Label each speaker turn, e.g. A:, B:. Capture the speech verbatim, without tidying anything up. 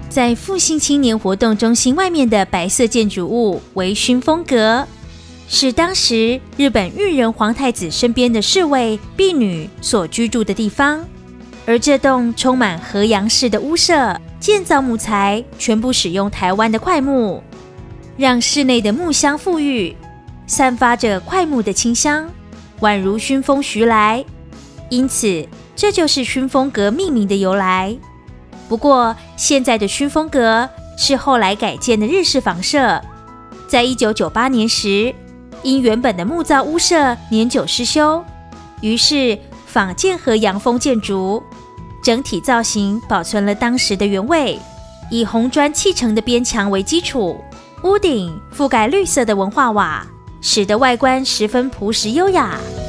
A: 在复兴青年活动中心外面的白色建筑物为熏风阁，是当时日本裕仁皇太子身边的侍卫婢女所居住的地方。而这栋充满和洋式的屋舍，建造木材全部使用台湾的檜木，让室内的木香馥郁，散发着檜木的清香，宛如熏风徐来。因此这就是熏风阁命名的由来。不过现在的熏风阁是后来改建的日式房舍，在一九九八年时，因原本的木造屋舍年久失修，于是仿建和洋风建筑，整体造型保存了当时的原味，以红砖砌成的边墙为基础，屋顶覆盖绿色的文化瓦，使得外观十分朴实优雅。